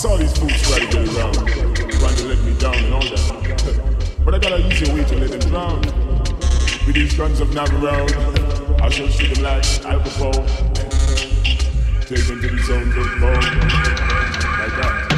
saw these fools try to get around, trying to let me down and all that. But I got an easier way to let them drown. With these guns up now around, I shall shoot them like alcohol. Take them to the zones of bone, like that.